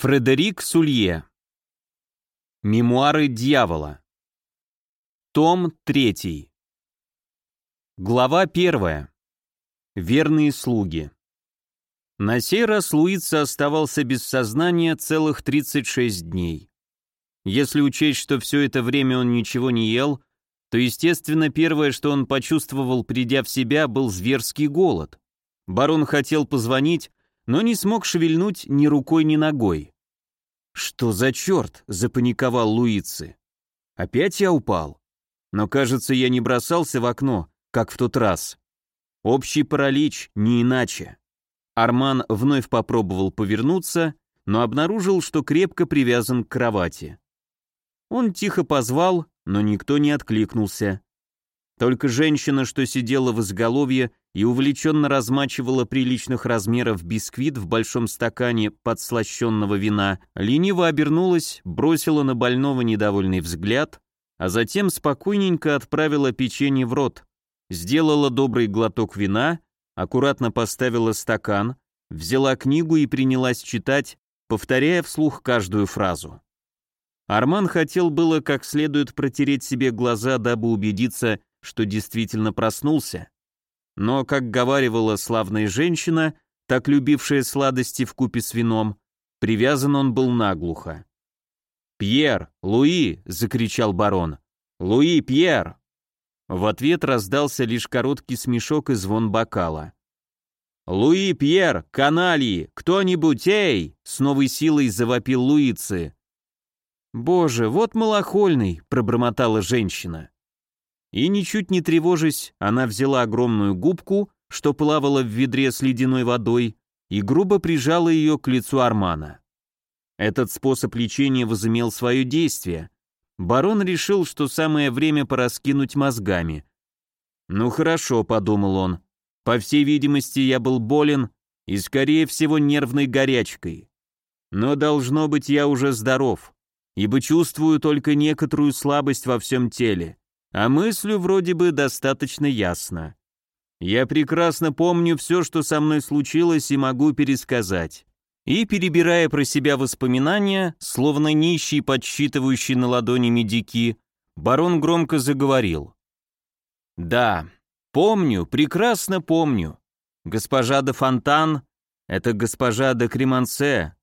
Фредерик Сулье. Мемуары дьявола. Том 3. Глава 1. Верные слуги. На сей раз Луица оставался без сознания целых 36 дней. Если учесть, что все это время он ничего не ел, то, естественно, первое, что он почувствовал, придя в себя, был зверский голод. Барон хотел позвонить, но не смог шевельнуть ни рукой, ни ногой. «Что за черт?» — запаниковал Луици. «Опять я упал? Но, кажется, я не бросался в окно, как в тот раз. Общий паралич, не иначе». Арман вновь попробовал повернуться, но обнаружил, что крепко привязан к кровати. Он тихо позвал, но никто не откликнулся. Только женщина, что сидела в изголовье и увлеченно размачивала приличных размеров бисквит в большом стакане подслащенного вина, лениво обернулась, бросила на больного недовольный взгляд, а затем спокойненько отправила печенье в рот, сделала добрый глоток вина, аккуратно поставила стакан, взяла книгу и принялась читать, повторяя вслух каждую фразу. Арман хотел было как следует протереть себе глаза, дабы убедиться, что действительно проснулся. Но, как говаривала славная женщина, так любившая сладости вкупе с вином, привязан он был наглухо. «Пьер! Луи!» — закричал барон. «Луи, Пьер!» В ответ раздался лишь короткий смешок и звон бокала. «Луи, Пьер! Канальи! Кто-нибудь, эй!» — с новой силой завопил Луици. «Боже, вот малохольный!» — пробормотала женщина. И, ничуть не тревожась, она взяла огромную губку, что плавала в ведре с ледяной водой, и грубо прижала ее к лицу Армана. Этот способ лечения возымел свое действие. Барон решил, что самое время пораскинуть мозгами. «Ну хорошо», — подумал он, — «по всей видимости, я был болен и, скорее всего, нервной горячкой. Но, должно быть, я уже здоров, ибо чувствую только некоторую слабость во всем теле. А мыслю вроде бы достаточно ясно. Я прекрасно помню все, что со мной случилось, и могу пересказать». И, перебирая про себя воспоминания, словно нищий, подсчитывающий на ладони медики, барон громко заговорил. «Да, помню, прекрасно помню. Госпожа де Фонтан — это госпожа де Кремансе.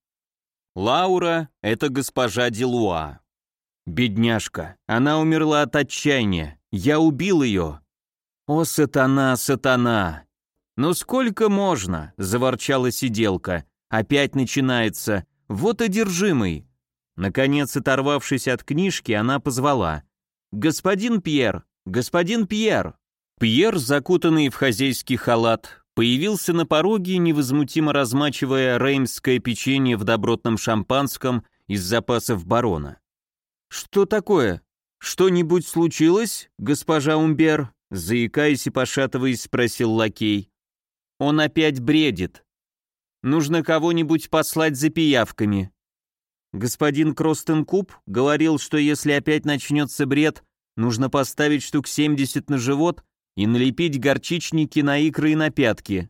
Лаура — это госпожа де Луа. Бедняжка, она умерла от отчаяния. Я убил ее. О, сатана, сатана! Ну сколько можно?» — заворчала сиделка. «Опять начинается. Вот одержимый». Наконец, оторвавшись от книжки, она позвала. «Господин Пьер! Господин Пьер!» Пьер, закутанный в хозяйский халат, появился на пороге, невозмутимо размачивая реймское печенье в добротном шампанском из запасов барона. «Что такое? Что-нибудь случилось, госпожа Умбер?» Заикаясь и пошатываясь, спросил лакей. «Он опять бредит. Нужно кого-нибудь послать за пиявками. Господин Кростенкуб говорил, что если опять начнется бред, нужно поставить штук 70 на живот и налепить горчичники на икры и на пятки».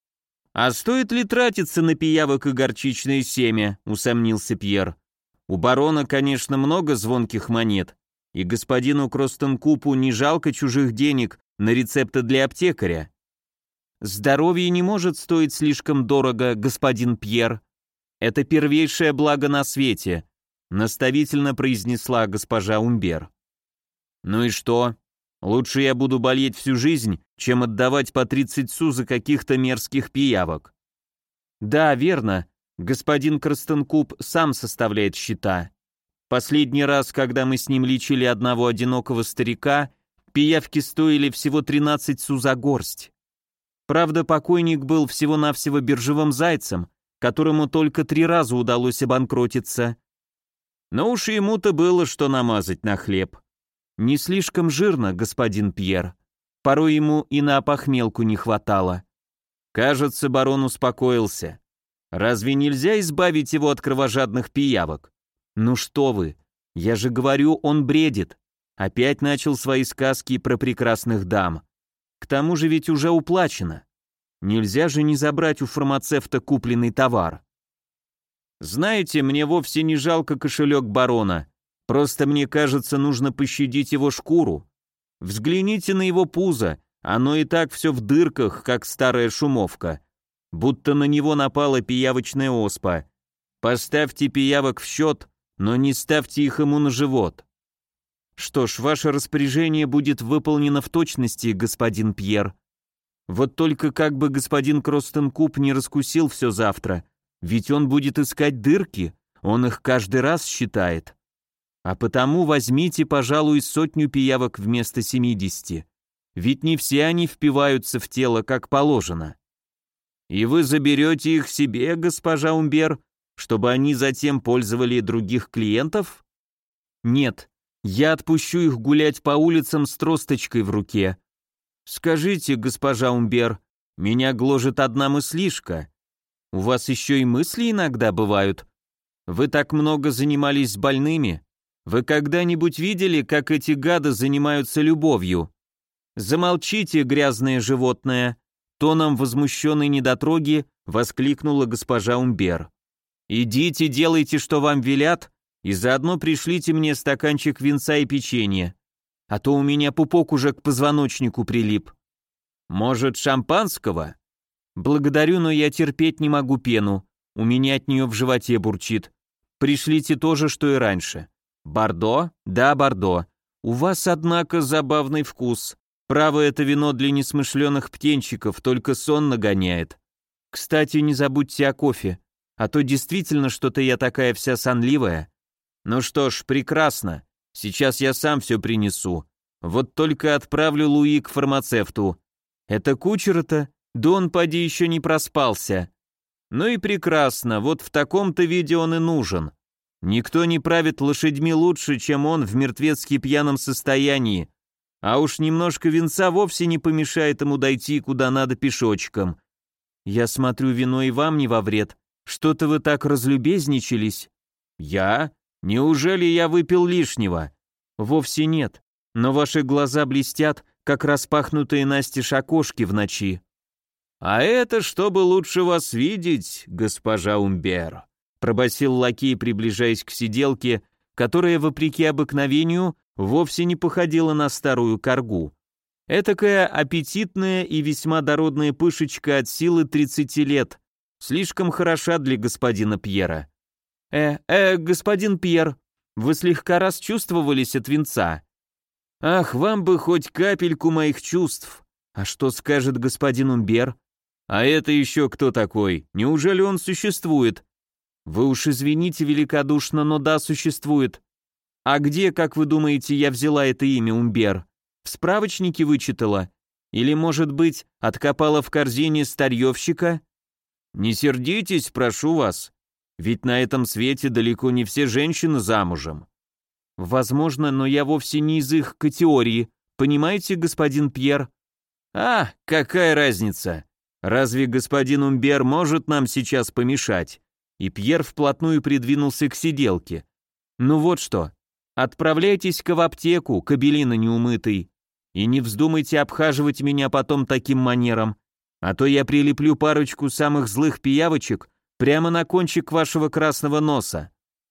«А стоит ли тратиться на пиявок и горчичное семя?» — усомнился Пьер. «У барона, конечно, много звонких монет, и господину Кростенкупу не жалко чужих денег на рецепты для аптекаря. Здоровье не может стоить слишком дорого, господин Пьер. Это первейшее благо на свете», — наставительно произнесла госпожа Умбер. «Ну и что? Лучше я буду болеть всю жизнь, чем отдавать по 30 су за каких-то мерзких пиявок». «Да, верно. Господин Кростенкуб сам составляет счета. Последний раз, когда мы с ним лечили одного одинокого старика, пиявки стоили всего 13 су за горсть. Правда, покойник был всего-навсего биржевым зайцем, которому только 3 раза удалось обанкротиться. Но уж ему-то было что намазать на хлеб. Не слишком жирно, господин Пьер. Порой ему и на опохмелку не хватало». Кажется, барон успокоился. «Разве нельзя избавить его от кровожадных пиявок?» «Ну что вы, я же говорю, он бредит. Опять начал свои сказки про прекрасных дам. К тому же ведь уже уплачено. Нельзя же не забрать у фармацевта купленный товар». Знаете, мне вовсе не жалко кошелек барона. Просто мне кажется, нужно пощадить его шкуру. Взгляните на его пузо, оно и так все в дырках, как старая шумовка. Будто на него напала пиявочная оспа. Поставьте пиявок в счет, но не ставьте их ему на живот. Что ж, ваше распоряжение будет выполнено в точности, господин Пьер. Вот только как бы господин Кростенкуб не раскусил все завтра, ведь он будет искать дырки, он их каждый раз считает. А потому возьмите, пожалуй, 100 пиявок вместо 70, ведь не все они впиваются в тело, как положено. И вы заберете их себе, госпожа Умбер, чтобы они затем пользовали других клиентов? Нет, я отпущу их гулять по улицам с тросточкой в руке. Скажите, госпожа Умбер, меня гложет одна мыслишка. У вас еще и мысли иногда бывают. Вы так много занимались с больными. Вы когда-нибудь видели, как эти гады занимаются любовью? Замолчите, грязное животное, тоном возмущенной недотроги воскликнула госпожа Умбер. Идите, делайте, что вам велят, и заодно пришлите мне стаканчик винца и печенья, а то у меня пупок уже к позвоночнику прилип. Может, шампанского? Благодарю, но я терпеть не могу пену, у меня от нее в животе бурчит. Пришлите то же, что и раньше. Бордо? Да, бордо. У вас, однако, забавный вкус. Право, это вино для несмышленых птенчиков, только сон нагоняет. Кстати, не забудьте о кофе, а то действительно что-то я такая вся сонливая. Ну что ж, прекрасно. Сейчас я сам все принесу. Вот только отправлю Луи к фармацевту. Это кучер-то? Да он поди еще не проспался. Ну и прекрасно, вот в таком-то виде он и нужен. Никто не правит лошадьми лучше, чем он в мертвецки пьяном состоянии. А уж немножко винца вовсе не помешает ему дойти куда надо пешочком. Я смотрю, вино и вам не во вред. Что-то вы так разлюбезничались. Я? Неужели я выпил лишнего? Вовсе нет. Но ваши глаза блестят, как распахнутые настежь окошки в ночи. А это чтобы лучше вас видеть, госпожа Умбер, пробасил лакей, приближаясь к сиделке, которая, вопреки обыкновению, вовсе не походила на старую коргу. Этакая аппетитная и весьма дородная пышечка от силы 30 лет, слишком хороша для господина Пьера. Господин Пьер, вы слегка расчувствовались от винца. Ах, вам бы хоть капельку моих чувств. А что скажет господин Умбер? А это еще кто такой? Неужели он существует? Вы уж извините великодушно, но да, существует. А где, как вы думаете, я взяла это имя Умбер? В справочнике вычитала? Или, может быть, откопала в корзине старьевщика? Не сердитесь, прошу вас, ведь на этом свете далеко не все женщины замужем. Возможно, но я вовсе не из их категории, понимаете, господин Пьер? А, какая разница? Разве господин Умбер может нам сейчас помешать? И Пьер вплотную придвинулся к сиделке. Ну вот что, отправляйтесь-ка в аптеку, кобелина неумытый, и не вздумайте обхаживать меня потом таким манером, а то я прилеплю парочку самых злых пиявочек прямо на кончик вашего красного носа.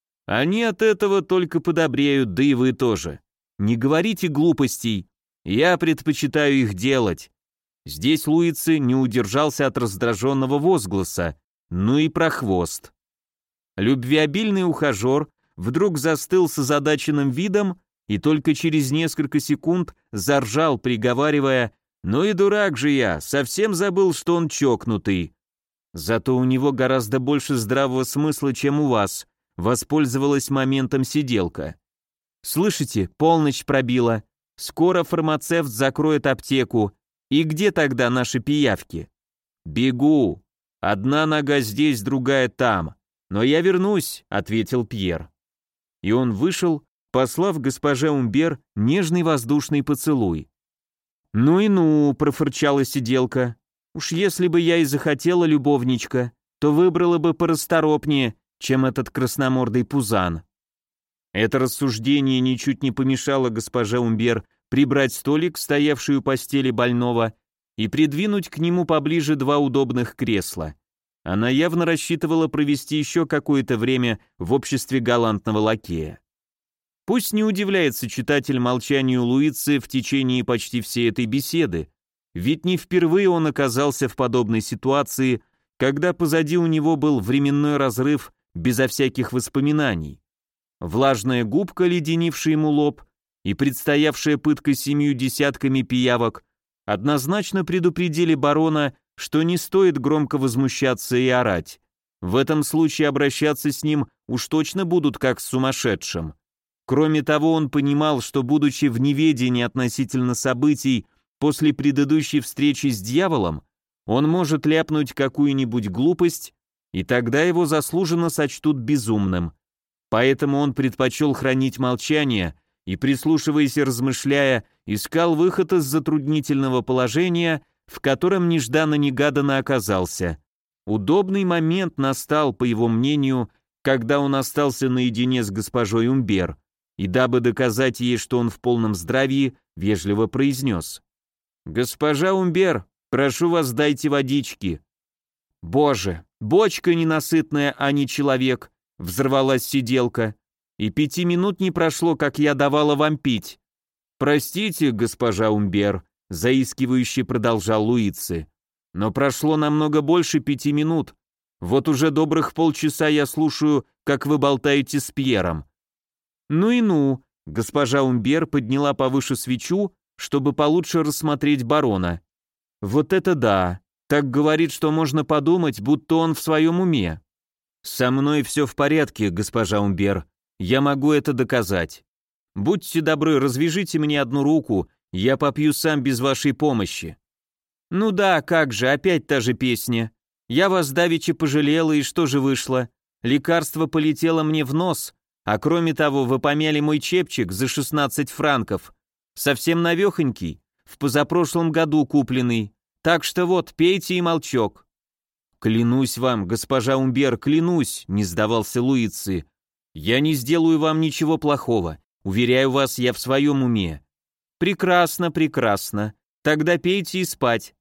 Они от этого только подобреют, да и вы тоже. Не говорите глупостей, я предпочитаю их делать. Здесь Луици не удержался от раздраженного возгласа, ну и прохвост. Любвеобильный ухажер вдруг застыл с озадаченным видом и только через несколько секунд заржал, приговаривая: «Ну и дурак же я, совсем забыл, что он чокнутый». Зато у него гораздо больше здравого смысла, чем у вас, воспользовалась моментом сиделка. Слышите, полночь пробила, скоро фармацевт закроет аптеку, и где тогда наши пиявки? Бегу, одна нога здесь, другая там, но я вернусь, ответил Пьер. И он вышел, послав госпоже Умбер нежный воздушный поцелуй. «Ну и ну», — профырчала сиделка, «уж если бы я и захотела любовничка, то выбрала бы порасторопнее, чем этот красномордый пузан». Это рассуждение ничуть не помешало госпоже Умбер прибрать столик, стоявший у постели больного, и придвинуть к нему поближе два удобных кресла. Она явно рассчитывала провести еще какое-то время в обществе галантного лакея. Пусть не удивляется читатель молчанию Луицы в течение почти всей этой беседы, ведь не впервые он оказался в подобной ситуации, когда позади у него был временной разрыв безо всяких воспоминаний. Влажная губка, леденившая ему лоб, и предстоявшая пытка 7 десятками пиявок однозначно предупредили барона, что не стоит громко возмущаться и орать. В этом случае обращаться с ним уж точно будут как с сумасшедшим. Кроме того, он понимал, что, будучи в неведении относительно событий после предыдущей встречи с дьяволом, он может ляпнуть какую-нибудь глупость, и тогда его заслуженно сочтут безумным. Поэтому он предпочел хранить молчание и, прислушиваясь и размышляя, искал выход из затруднительного положения, в котором нежданно-негаданно оказался. Удобный момент настал, по его мнению, когда он остался наедине с госпожой Умбер, и дабы доказать ей, что он в полном здравии, вежливо произнес: «Госпожа Умбер, прошу вас, дайте водички». «Боже, бочка ненасытная, а не человек», — взорвалась сиделка, «и 5 минут не прошло, как я давала вам пить». «Простите, госпожа Умбер», — заискивающе продолжал Луици, «но прошло намного больше 5 минут. Вот уже добрых полчаса я слушаю, как вы болтаете с Пьером». «Ну и ну», — госпожа Умбер подняла повыше свечу, чтобы получше рассмотреть барона. «Вот это да! Так говорит, что можно подумать, будто он в своем уме». «Со мной все в порядке, госпожа Умбер. Я могу это доказать. Будьте добры, развяжите мне одну руку, я попью сам без вашей помощи». «Ну да, как же, опять та же песня. Я вас давеча пожалела, и что же вышло? Лекарство полетело мне в нос, а кроме того, вы помяли мой чепчик за 16 франков. Совсем навехонький, в позапрошлом году купленный. Так что вот, пейте и молчок». «Клянусь вам, госпожа Умбер, клянусь», — не сдавался Луици. «Я не сделаю вам ничего плохого. Уверяю вас, я в своем уме». «Прекрасно, прекрасно. Тогда пейте и спать».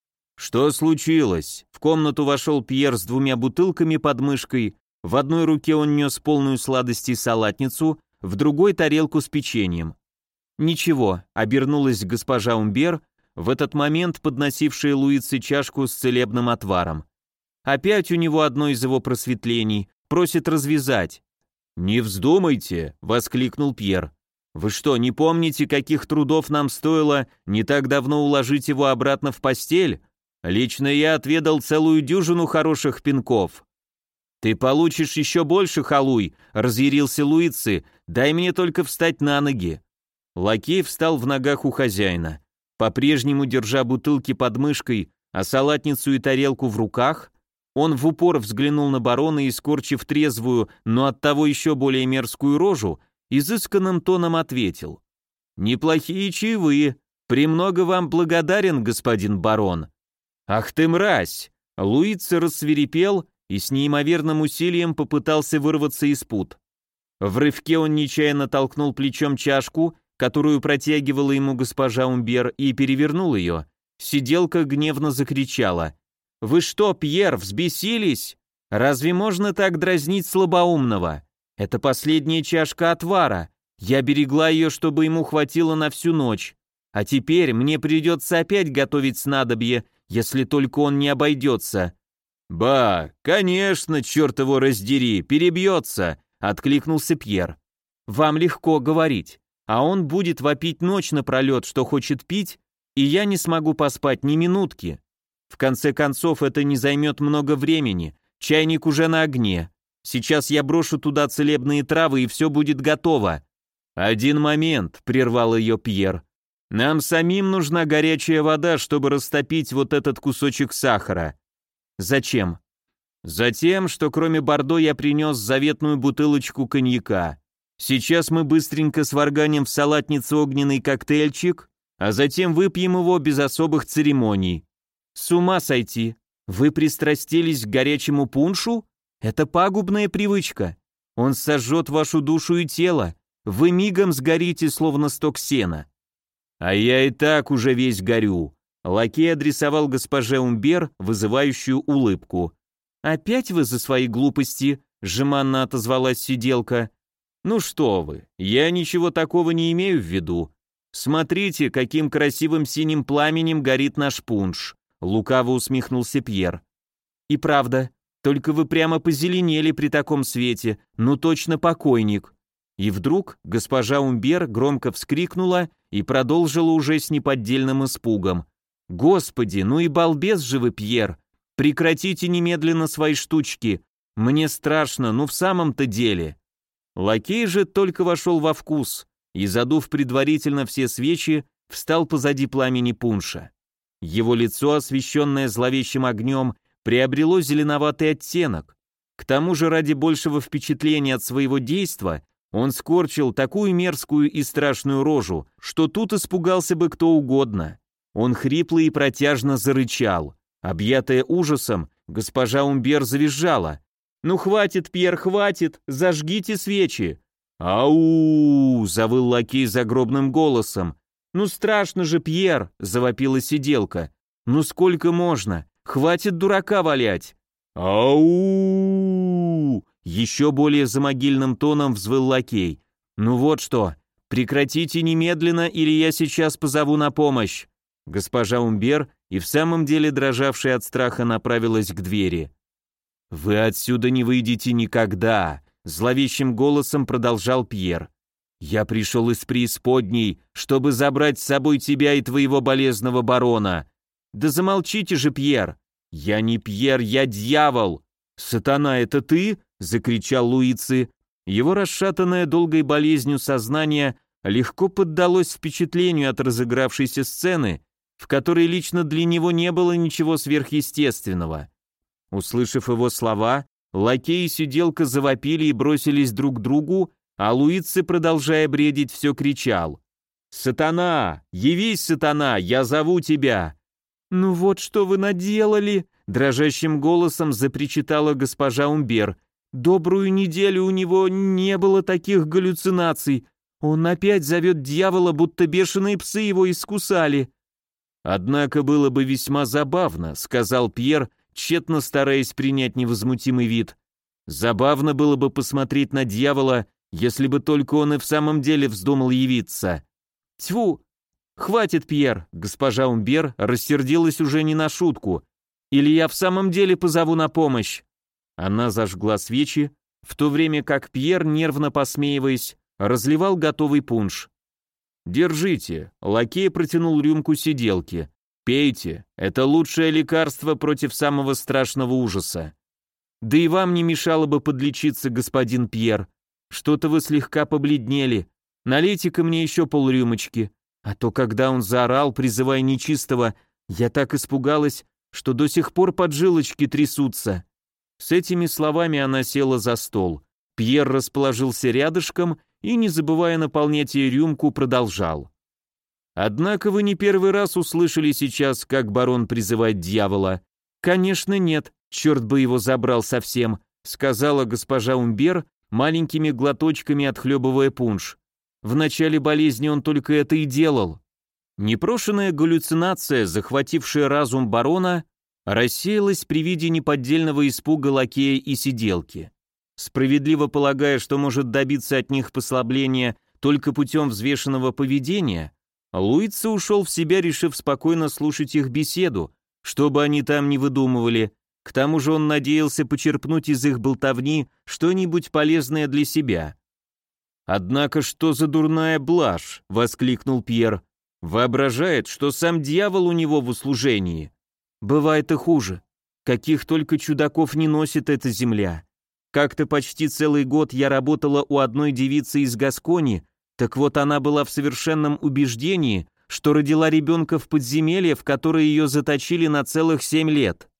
«Что случилось?» В комнату вошел Пьер с 2 бутылками под мышкой. В одной руке он нес полную сладостей салатницу, в другой — тарелку с печеньем. «Ничего», — обернулась госпожа Умбер, в этот момент подносившая Луице чашку с целебным отваром. «Опять у него одно из его просветлений, просит развязать». «Не вздумайте», — воскликнул Пьер. «Вы что, не помните, каких трудов нам стоило не так давно уложить его обратно в постель? Лично я отведал целую дюжину хороших пинков». «Ты получишь еще больше, халуй», — разъярился Луици, «дай мне только встать на ноги». Лакей встал в ногах у хозяина. По-прежнему, держа бутылки под мышкой, а салатницу и тарелку в руках, он в упор взглянул на барона и, скорчив трезвую, но оттого еще более мерзкую рожу, изысканным тоном ответил: «Неплохие чаевые, премного вам благодарен, господин барон». «Ах ты мразь!» Луици рассвирепел и с неимоверным усилием попытался вырваться из пут. В рывке он нечаянно толкнул плечом чашку, которую протягивала ему госпожа Умбер, и перевернул ее. Сиделка гневно закричала: «Вы что, Пьер, взбесились? Разве можно так дразнить слабоумного? Это последняя чашка отвара. Я берегла ее, чтобы ему хватило на всю ночь. А теперь мне придется опять готовить снадобье, если только он не обойдется». «Ба, конечно, черт его раздери, перебьется», — откликнулся Пьер. «Вам легко говорить, а он будет вопить ночь напролет, что хочет пить, и я не смогу поспать ни минутки. В конце концов, это не займет много времени, чайник уже на огне. Сейчас я брошу туда целебные травы, и все будет готово». «Один момент», — прервал ее Пьер. «Нам самим нужна горячая вода, чтобы растопить вот этот кусочек сахара». «Зачем?» «Затем, что кроме бордо я принес заветную бутылочку коньяка. Сейчас мы быстренько сварганим в салатнице огненный коктейльчик, а затем выпьем его без особых церемоний». «С ума сойти! Вы пристрастились к горячему пуншу? Это пагубная привычка. Он сожжет вашу душу и тело. Вы мигом сгорите, словно сток сена». «А я и так уже весь горю». Лакей адресовал госпоже Умбер вызывающую улыбку. «Опять вы за свои глупости?» — жеманно отозвалась сиделка. «Ну что вы, я ничего такого не имею в виду. Смотрите, каким красивым синим пламенем горит наш пунш», — лукаво усмехнулся Пьер. «И правда, только вы прямо позеленели при таком свете, ну точно покойник». И вдруг госпожа Умбер громко вскрикнула и продолжила уже с неподдельным испугом. «Господи, ну и балбес же вы, Пьер! Прекратите немедленно свои штучки! Мне страшно, ну в самом-то деле!» Лакей же только вошел во вкус и, задув предварительно все свечи, встал позади пламени пунша. Его лицо, освещенное зловещим огнем, приобрело зеленоватый оттенок. К тому же ради большего впечатления от своего действа он скорчил такую мерзкую и страшную рожу, что тут испугался бы кто угодно. Он хрипло и протяжно зарычал. Объятая ужасом, госпожа Умбер завизжала. «Ну хватит, Пьер, хватит! Зажгите свечи!» «Ау!» — завыл лакей загробным голосом. «Ну страшно же, Пьер!» — завопила сиделка. «Ну сколько можно? Хватит дурака валять!» «Ау!» — еще более замогильным тоном взвыл лакей. «Ну вот что, прекратите немедленно, или я сейчас позову на помощь!» Госпожа Умбер, и в самом деле дрожавшая от страха, направилась к двери. «Вы отсюда не выйдете никогда», — зловещим голосом продолжал Пьер. «Я пришел из преисподней, чтобы забрать с собой тебя и твоего болезного барона». «Да замолчите же, Пьер!» «Я не Пьер, я дьявол!» «Сатана, это ты?» — закричал Луици. Его расшатанное долгой болезнью сознание легко поддалось впечатлению от разыгравшейся сцены, в которой лично для него не было ничего сверхъестественного. Услышав его слова, лакей и сиделка завопили и бросились друг к другу, а Луици, продолжая бредить, все кричал: «Сатана! Явись, сатана! Я зову тебя!» «Ну вот что вы наделали!» — дрожащим голосом запричитала госпожа Умбер. «Добрую неделю у него не было таких галлюцинаций. Он опять зовет дьявола, будто бешеные псы его искусали». «Однако было бы весьма забавно», — сказал Пьер, тщетно стараясь принять невозмутимый вид. «Забавно было бы посмотреть на дьявола, если бы только он и в самом деле вздумал явиться». «Тьфу! Хватит, Пьер!» — госпожа Умбер рассердилась уже не на шутку. «Или я в самом деле позову на помощь?» Она зажгла свечи, в то время как Пьер, нервно посмеиваясь, разливал готовый пунш. «Держите», — лакей протянул рюмку сиделке. «Пейте, это лучшее лекарство против самого страшного ужаса». «Да и вам не мешало бы подлечиться, господин Пьер. Что-то вы слегка побледнели. Налейте-ка мне еще полрюмочки. А то, когда он заорал, призывая нечистого, я так испугалась, что до сих пор поджилочки трясутся». С этими словами она села за стол. Пьер расположился рядышком и, не забывая наполнять ей рюмку, продолжал. «Однако вы не первый раз услышали сейчас, как барон призывает дьявола». «Конечно нет, черт бы его забрал совсем», — сказала госпожа Умбер, маленькими глоточками отхлебывая пунш. «В начале болезни он только это и делал». Непрошенная галлюцинация, захватившая разум барона, рассеялась при виде неподдельного испуга лакея и сиделки. Справедливо полагая, что может добиться от них послабления только путем взвешенного поведения, Луици ушел в себя, решив спокойно слушать их беседу, что бы они там ни выдумывали. К тому же он надеялся почерпнуть из их болтовни что-нибудь полезное для себя. «Однако что за дурная блажь!» — воскликнул Пьер. «Воображает, что сам дьявол у него в услужении. Бывает и хуже. Каких только чудаков не носит эта земля. Как-то почти целый год я работала у одной девицы из Гаскони, так вот она была в совершенном убеждении, что родила ребенка в подземелье, в которое ее заточили на целых 7 лет».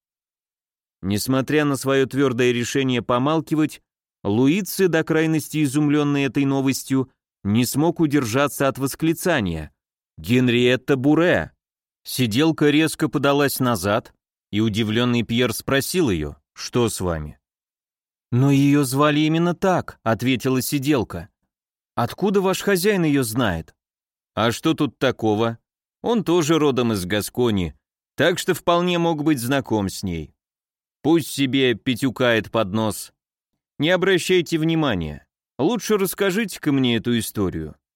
Несмотря на свое твердое решение помалкивать, Луици, до крайности изумленный этой новостью, не смог удержаться от восклицания. «Генриетта Буре!» Сиделка резко подалась назад, и удивленный Пьер спросил ее: «Что с вами?» «Но ее звали именно так», — ответила сиделка. «Откуда ваш хозяин ее знает?» «А что тут такого? Он тоже родом из Гаскони, так что вполне мог быть знаком с ней». Пусть себе пятюкает под нос. Не обращайте внимания. Лучше расскажите-ка мне эту историю.